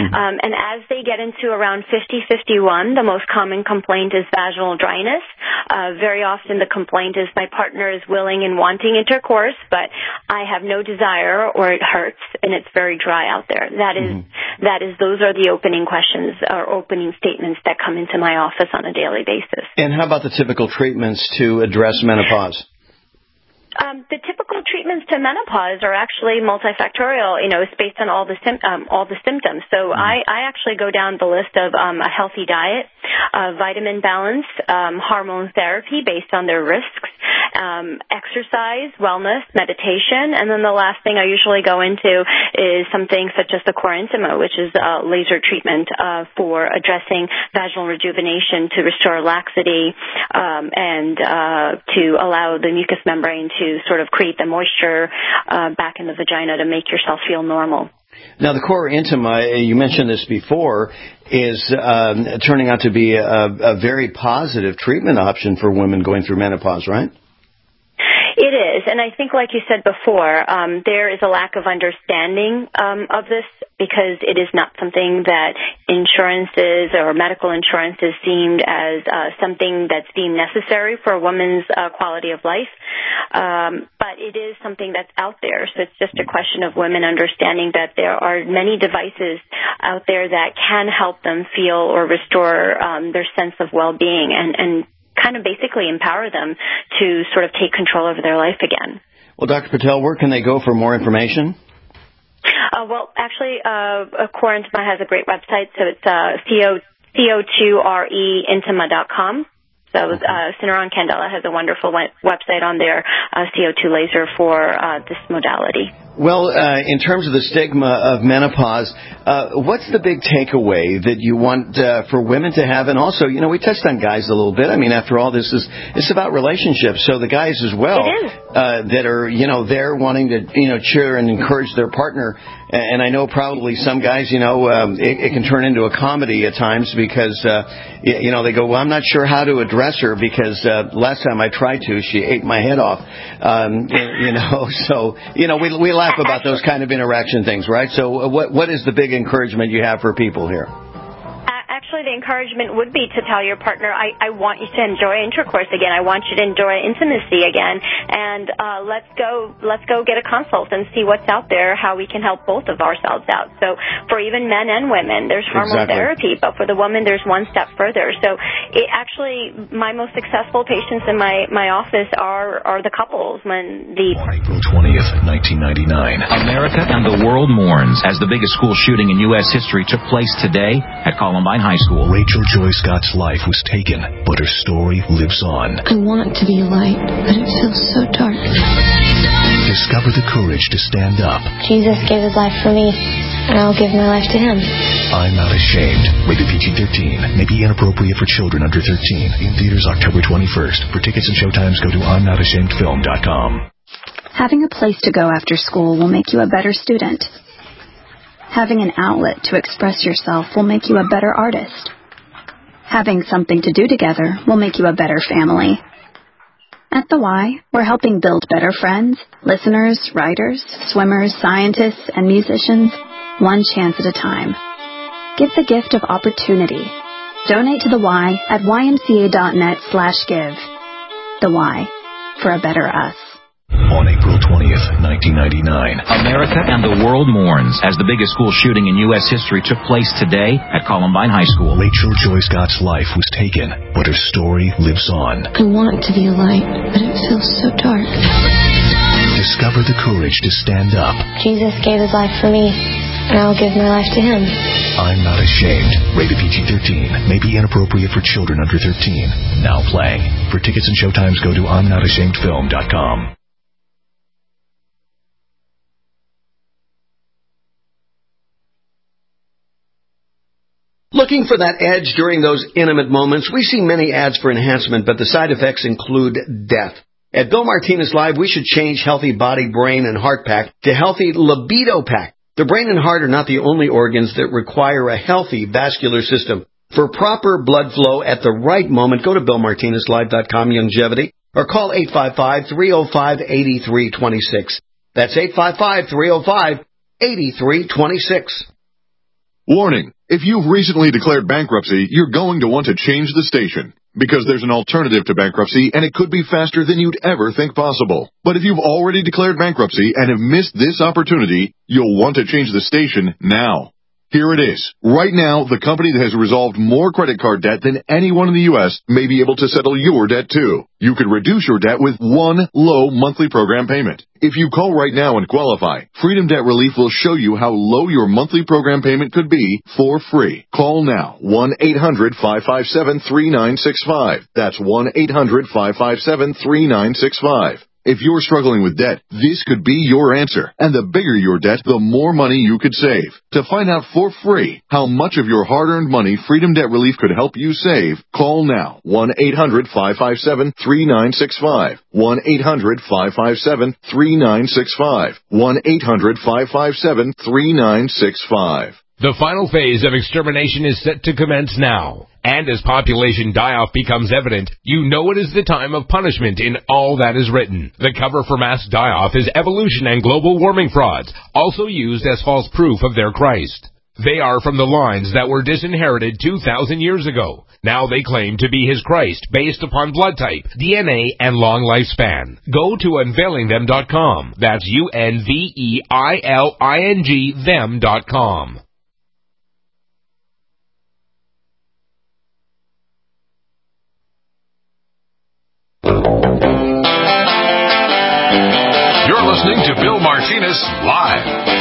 S24: And as they get into around 50-51, the most common complaint is vaginal dryness. Very often the complaint is my partner is willing and wanting intercourse, but I have no desire or it hurts and it's very dry out there. Those are the opening questions or opening statements that come into my office on a daily basis.
S5: And how about the typical treatments to address menopause?
S24: The typical treatments to menopause are actually multifactorial. It's based on all the symptoms. So I actually go down the list of a healthy diet, vitamin balance, hormone therapy based on their risks, exercise, wellness, meditation, and then the last thing I usually go into is something such as the Core Intima, which is a laser treatment for addressing vaginal rejuvenation to restore laxity and to allow the mucous membrane to sort of create the moisture back in the vagina to make yourself feel normal.
S5: Now, the Core Intima, you mentioned this before, is turning out to be a very positive treatment option for women going through menopause, right?
S24: It is, and I think, like you said before, there is a lack of understanding of this because it is not something that insurances or medical insurance is deemed as something that's deemed necessary for a woman's quality of life. But it is something that's out there, so it's just a question of women understanding that there are many devices out there that can help them feel or restore their sense of well-being and kind of basically empower them to sort of take control over their life again.
S5: Well, Dr. Patel, where can they go for more information?
S24: Well, actually, Core Intima has a great website, so it's co2reintima.com. So Syneron Candela has a wonderful website on their CO2 laser for this modality.
S5: Well, in terms of the stigma of menopause, what's the big takeaway that you want for women to have? And also, we touched on guys a little bit. I mean, after all, it's about relationships. So the guys as well that are, they're wanting to, cheer and encourage their partner. And I know probably some guys, it can turn into a comedy at times because, they go, well, I'm not sure how to address her because last time I tried to, she ate my head off. So, we laugh about those kind of interaction things, right? So what is the big encouragement you have for people here?
S24: Actually, the encouragement would be to tell your partner, I want you to enjoy intercourse again. I want you to enjoy intimacy again. And let's go get a consult and see what's out there, how we can help both of ourselves out. So for even men and women, there's hormone therapy, but for the woman, there's one step further. So my most successful patients in my office are the couples.
S1: On April 20th, 1999, America and the world mourns as the biggest school shooting in U.S. history took place today at Columbine High School.
S16: Rachel Joy Scott's life was taken, but her story lives on.
S3: I want to be a light, but it feels so dark.
S16: Discover the courage to stand up.
S3: Jesus gave his life for me, and I'll give my life to him.
S16: I'm Not Ashamed. Rated PG-13. May be inappropriate for children under 13. In theaters October 21st. For tickets and showtimes, go to I'mNotAshamedFilm.com.
S4: Having a place to go after school will make you a better student. Having an outlet to express yourself will make you a better artist. Having something to do together will make you a better family. At The Y, we're helping build better friends, listeners, writers, swimmers, scientists, and musicians, one chance at a time. Give the gift of opportunity. Donate to The Y at ymca.net/give. The Y, for a better us.
S16: On April 20th, 1999,
S1: America and the world mourns as the biggest school shooting in U.S. history took place today at Columbine High School.
S16: Rachel Joy Scott's life was taken, but her story lives on.
S3: I want to be a light, but it feels so dark.
S16: Discover the courage to stand up.
S3: Jesus gave his life for me, and I'll give my life to him.
S16: I'm Not Ashamed. Rated PG-13. May be inappropriate for children under 13. Now playing. For tickets and showtimes, go to I'mNotAshamedFilm.com.
S5: Looking for that edge during those intimate moments, we see many ads for enhancement, but the side effects include death. At Bill Martinez Live, we should change Healthy Body, Brain, and Heart Pack to Healthy Libido Pack. The brain and heart are not the only organs that require a healthy vascular system. For proper blood flow at the right moment, go to BillMartinezLive.com Longevity or call 855-305-8326. That's 855-305-8326.
S8: Warning, if you've recently declared bankruptcy, you're going to want to change the station, because there's an alternative to bankruptcy, and it could be faster than you'd ever think possible. But if you've already declared bankruptcy and have missed this opportunity, you'll want to change the station now. Here it is. Right now, the company that has resolved more credit card debt than anyone in the U.S. may be able to settle your debt too. You could reduce your debt with one low monthly program payment. If you call right now and qualify, Freedom Debt Relief will show you how low your monthly program payment could be for free. Call now, 1-800-557-3965. That's 1-800-557-3965. If you're struggling with debt, this could be your answer. And the bigger your debt, the more money you could save. To find out for free how much of your hard-earned money Freedom Debt Relief could help you save, call now. 1-800-557-3965. 1-800-557-3965. 1-800-557-3965.
S9: The final phase of extermination is set to commence now. And as population die-off becomes evident, you know it is the time of punishment in all that is written. The cover for mass die-off is evolution and global warming frauds, also used as false proof of their Christ. They are from the lines that were disinherited 2,000 years ago. Now they claim to be his Christ based upon blood type, DNA, and long lifespan. Go to unveilingthem.com. That's UNVEILING them.com.
S6: You're listening to Bill Martinez Live.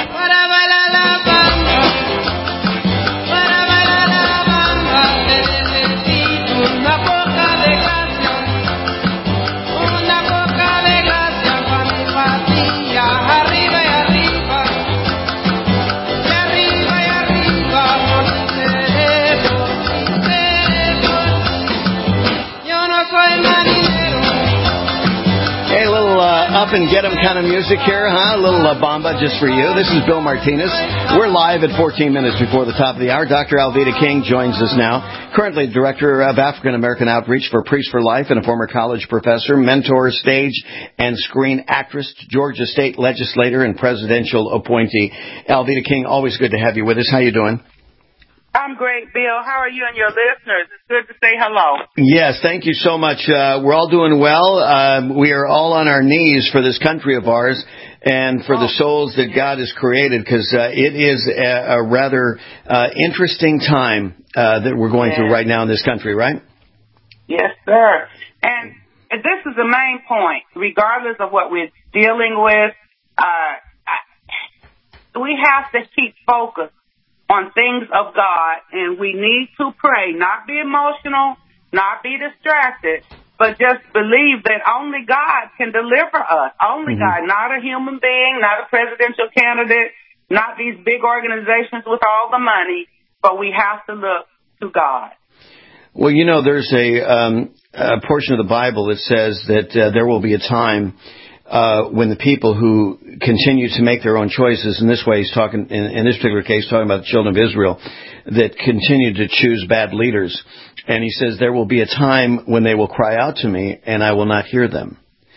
S19: Up and get 'em kind of music here, huh? A little Bamba just for you. This is Bill Martinez. We're live at 14 minutes before the top of the hour. Dr. Alveda King joins us now. Currently Director of African American Outreach for Priests for Life and a former college professor, mentor, stage and screen actress, Georgia State legislator and presidential appointee. Alveda King, always good to have you with us. How you doing?
S10: I'm great, Bill. How are you and your listeners? It's good to say hello.
S19: Yes, thank you so much. We're all doing well. We are all on our knees for this country of ours and for the souls that God has created, because it is a rather interesting time that we're going through right now in this country, right?
S10: Yes, sir. And this is the main point. Regardless of what we're dealing with, we have to keep focused on things of God, and we need to pray, not be emotional, not be distracted, but just believe that only God can deliver us. Only God, not a human being, not a presidential candidate, not these big organizations with all the money, but we have to look to God.
S19: Well, you know, there's a portion of the Bible that says that there will be a time when the people who continue to make their own choices, in this way he's talking, in this particular case, talking about the children of Israel, that continue to choose bad leaders. And he says there will be a time when they will cry out to me and I will not hear them.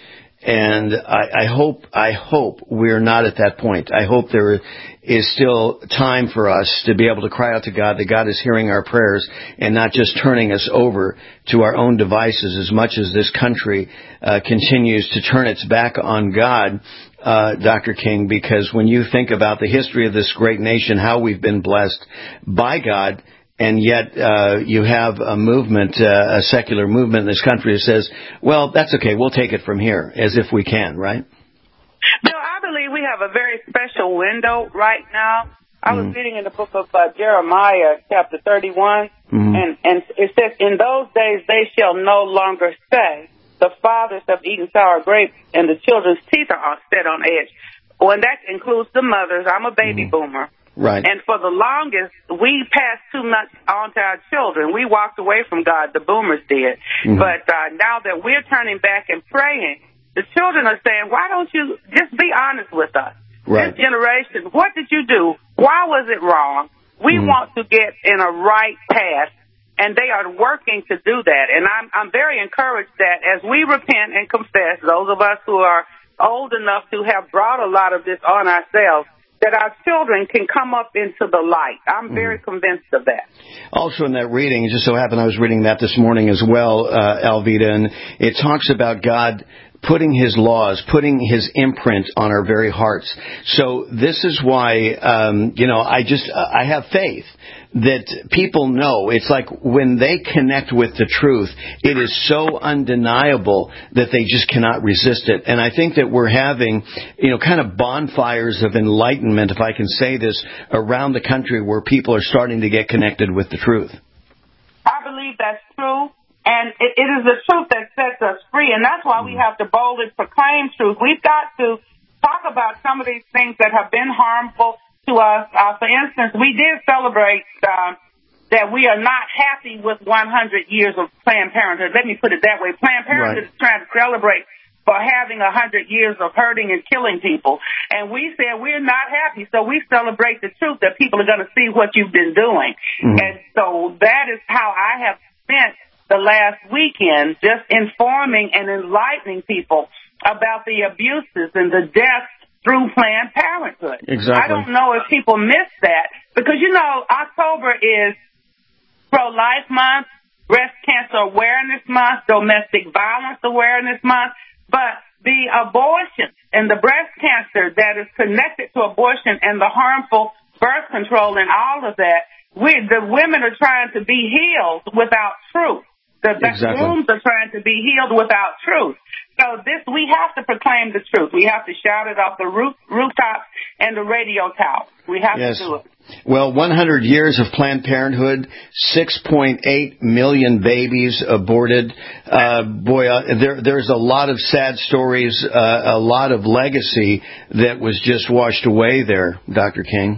S19: And I hope we're not at that point. I hope there is still time for us to be able to cry out to God, that God is hearing our prayers and not just turning us over to our own devices as much as this country continues to turn its back on God, Dr. King, because when you think about the history of this great nation, how we've been blessed by God, and yet you have a movement, a secular movement in this country that says, well, that's okay, we'll take it from here, as if we can, right?
S10: Bill, I believe we have a very special window right now. I was reading in the book of Jeremiah, chapter 31, and it says, in those days they shall no longer say, the fathers have eaten sour grapes, and the children's teeth are set on edge. Well, and that includes the mothers. I'm a baby boomer.
S19: Right.
S10: And for the longest, we passed too much on to our children. We walked away from God, the boomers did. But now that we're turning back and praying, the children are saying, why don't you just be honest with us?
S19: Right.
S10: This generation, what did you do? Why was it wrong? We want to get in a right path, and they are working to do that. And I'm very encouraged that as we repent and confess, those of us who are old enough to have brought a lot of this on ourselves, that our children can come up into the light. I'm very convinced of that.
S5: Also in that reading, it just so happened I was reading that this morning as well, Alveda, and it talks about God putting His laws, putting His imprint on our very hearts. So this is why, I have faith that people know. It's like when they connect with the truth, it is so undeniable that they just cannot resist it. And I think that we're having, kind of bonfires of enlightenment, if I can say this, around the country where people are starting to get connected with the truth.
S10: I believe that's true. And it is the truth that sets us free. And that's why we have to boldly proclaim truth. We've got to talk about some of these things that have been harmful to us. For instance, we did celebrate that we are not happy with 100 years of Planned Parenthood. Let me put it that way. Planned Parenthood is trying to celebrate for having 100 years of hurting and killing people. And we said we're not happy, so we celebrate the truth that people are going to see what you've been doing. Mm-hmm. And so that is how I have spent the last weekend, just informing and enlightening people about the abuses and the deaths through Planned Parenthood.
S5: Exactly.
S10: I don't know if people miss that because, October is Pro-Life Month, Breast Cancer Awareness Month, Domestic Violence Awareness Month, but the abortion and the breast cancer that is connected to abortion and the harmful birth control and all of that, the women are trying to be healed without truth. The wombs are trying to be healed without truth. So we have to proclaim the truth. We have to shout it off the rooftops and the radio towers. We have to do it.
S5: Well, 100 years of Planned Parenthood, 6.8 million babies aborted. There's a lot of sad stories, a lot of legacy that was just washed away there, Dr. King.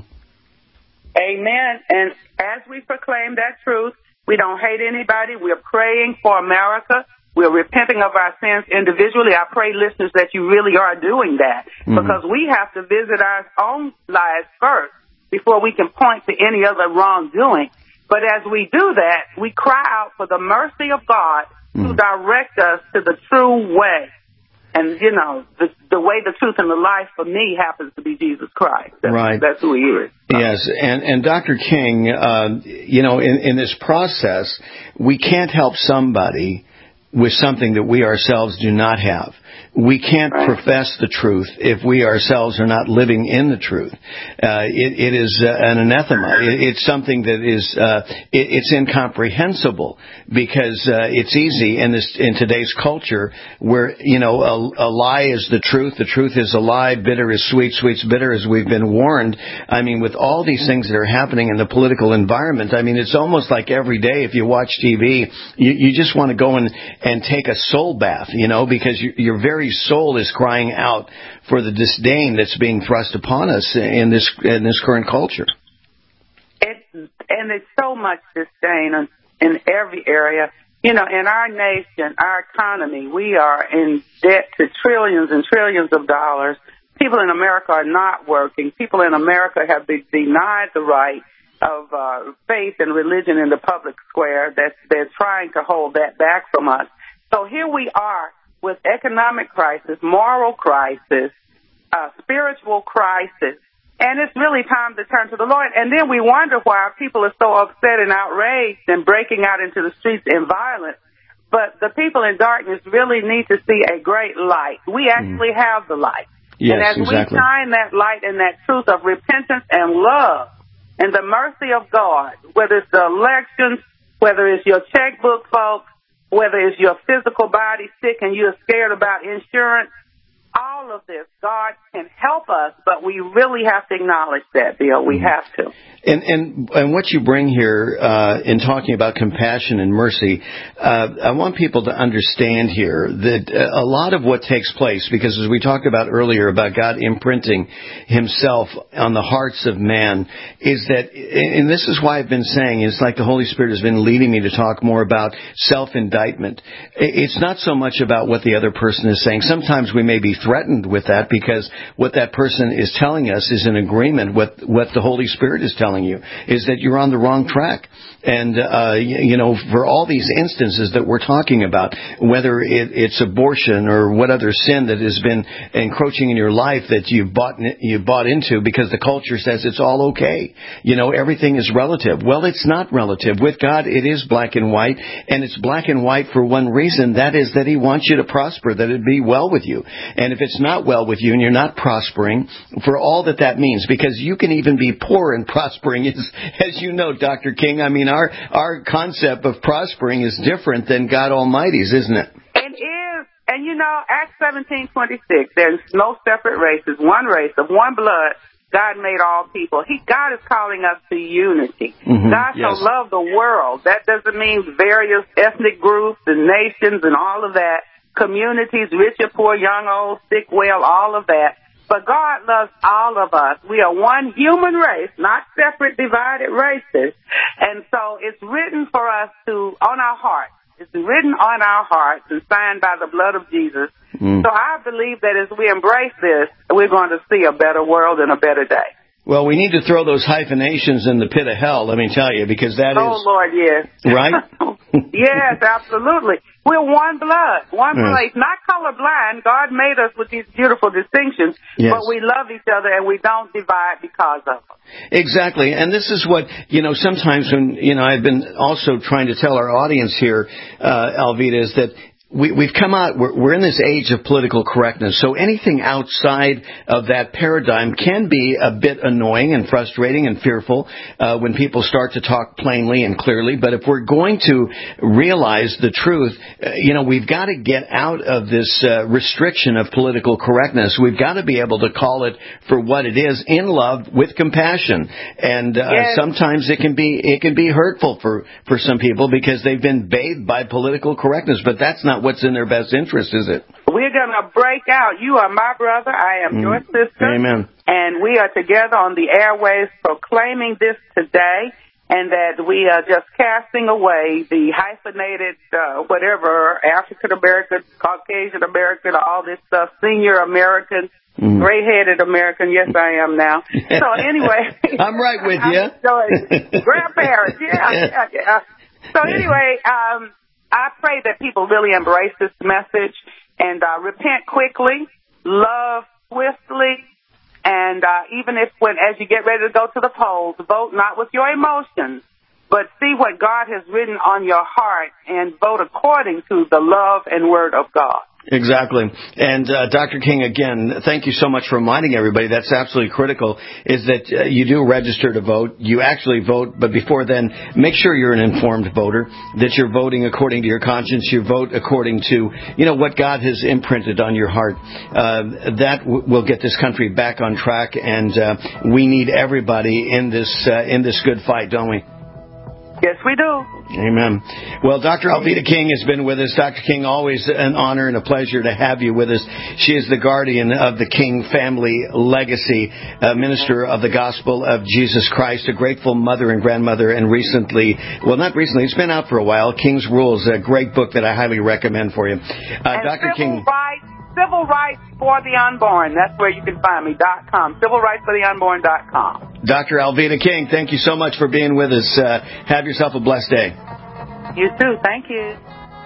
S10: Amen. And as we proclaim that truth, we don't hate anybody. We're praying for America. We're repenting of our sins individually. I pray, listeners, that you really are doing that because we have to visit our own lives first before we can point to any other wrongdoing. But as we do that, we cry out for the mercy of God to direct us to the true way. And, the way, the truth, and the life for me happens to be Jesus Christ. That's who He is.
S5: Yes, and Dr. King, in this process, we can't help somebody with something that we ourselves do not have. We can't profess the truth if we ourselves are not living in the truth. It is an anathema. It's something that is it's incomprehensible because it's easy in today's culture where a lie is the truth is a lie, bitter is sweet, sweet's bitter, as we've been warned. I mean, with all these things that are happening in the political environment, I mean, it's almost like every day if you watch TV, you just want to go and take a soul bath, because your very soul is crying out for the disdain that's being thrust upon us in this current culture.
S10: It's so much disdain in every area. In our nation, our economy, we are in debt to trillions and trillions of dollars. People in America are not working. People in America have been denied the right of faith and religion in the public square. They're trying to hold that back from us. So here we are with economic crisis, moral crisis, spiritual crisis, and it's really time to turn to the Lord. And then we wonder why people are so upset and outraged and breaking out into the streets in violence. But the people in darkness really need to see a great light. We actually have the light.
S5: Yes,
S10: and as we shine that light and that truth of repentance and love and the mercy of God, whether it's the elections, whether it's your checkbook, folks, whether it's your physical body sick and you're scared about insurance, all of this, God can help us, but we really have to acknowledge that, Bill. We have to.
S5: And what you bring here in talking about compassion and mercy, I want people to understand here that a lot of what takes place, because as we talked about earlier about God imprinting Himself on the hearts of man, is that, and this is why I've been saying, it's like the Holy Spirit has been leading me to talk more about self-indictment. It's not so much about what the other person is saying. Sometimes we may be threatened with that because what that person is telling us is in agreement with what the Holy Spirit is telling you, is that you're on the wrong track. And, for all these instances that we're talking about, whether it's abortion or what other sin that has been encroaching in your life that you bought into because the culture says it's all okay. Everything is relative. Well, it's not relative. With God, it is black and white, and it's black and white for one reason. That is that He wants you to prosper, that it be well with you. And if it's not well with you and you're not prospering, for all that means, because you can even be poor and prospering, as you know, Dr. King. I mean, our concept of prospering is different than God Almighty's, isn't it?
S10: It is. And Acts 17:26, there's no separate races, one race of one blood. God made all people. God is calling us to unity.
S5: Mm-hmm.
S10: God so loved the world. That doesn't mean various ethnic groups and nations and all of that, communities, rich or poor, young, old, sick, well, all of that. But God loves all of us. We are one human race, not separate, divided races. And so it's written for us on our hearts. It's written on our hearts and signed by the blood of Jesus. So I believe that as we embrace this, we're going to see a better world and a better day.
S5: Well, we need to throw those hyphenations in the pit of hell, let me tell you, because that is...
S10: Oh, Lord, yes.
S5: Right?
S10: Yes, absolutely. We're one blood, one place, not colorblind. God made us with these beautiful distinctions, but we love each other and we don't divide because of them.
S5: Exactly. And this is what, sometimes when, I've been also trying to tell our audience here, Alveda, is that we've come out, we're in this age of political correctness, so anything outside of that paradigm can be a bit annoying and frustrating and fearful when people start to talk plainly and clearly. But if we're going to realize the truth, we've got to get out of this restriction of political correctness. We've got to be able to call it for what it is, in love, with compassion. And sometimes it can be hurtful for some people because they've been bathed by political correctness, but that's not what's in their best interest, is it?
S10: We're going to break out. You are my brother. I am your sister.
S5: Amen.
S10: And we are together on the airwaves proclaiming this today, and that we are just casting away the hyphenated, African American, Caucasian American, all this stuff, senior American, gray-headed American. Yes, I am now. So anyway.
S5: I'm right with you.
S10: Grandparents, yeah. So anyway, I pray that people really embrace this message and repent quickly, love swiftly, and even as you get ready to go to the polls, vote not with your emotions, but see what God has written on your heart and vote according to the love and word of God.
S5: Exactly. And Dr. King, again, thank you so much for reminding everybody. That's absolutely critical, is that you do register to vote. You actually vote, but before then, make sure you're an informed voter, that you're voting according to your conscience. You vote according to, what God has imprinted on your heart. That will get this country back on track, and we need everybody in this good fight, don't we?
S10: Yes, we do.
S5: Amen. Well, Dr. Alveda King has been with us. Dr. King, always an honor and a pleasure to have you with us. She is the guardian of the King family legacy, a minister of the gospel of Jesus Christ, a grateful mother and grandmother, and it's been out for a while, King's Rules, a great book that I highly recommend for you. Dr. King.
S10: Civil Rights for the Unborn. That's where you can find me, .com. CivilRightsForTheUnborn.com.
S5: Dr. Alveda King, thank you so much for being with us. Have yourself a blessed day.
S10: You too. Thank you.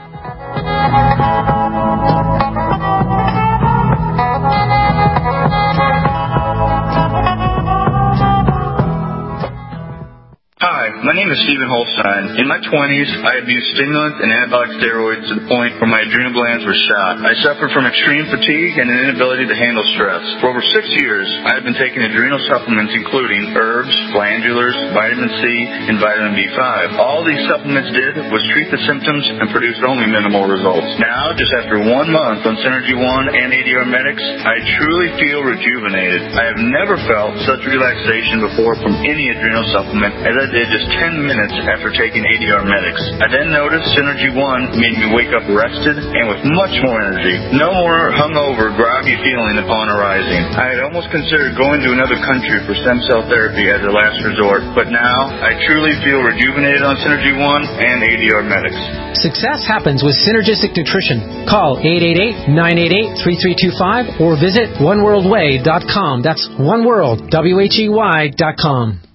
S11: Hi, my name is Stephen Holstein. In my 20s, I abused stimulants and anabolic steroids to the point where my adrenal glands were shot. I suffered from extreme fatigue and an inability to handle stress. For over 6 years, I have been taking adrenal supplements including herbs, glandulars, vitamin C, and vitamin B5. All these supplements did was treat the symptoms and produced only minimal results. Now, just after 1 month on Synergy One and ADR Medics, I truly feel rejuvenated. I have never felt such relaxation before from any adrenal supplement as I did just 10 minutes after taking ADR Medics. I then noticed Synergy One made me wake up rested and with much more energy. No more hungover, groggy feeling upon arising. I had almost considered going to another country for stem cell therapy as a last resort, but now I truly feel rejuvenated on Synergy One and ADR Medics.
S13: Success happens with Synergistic Nutrition. Call 888-988-3325 or visit oneworldway.com. That's oneworld, WHEY.com.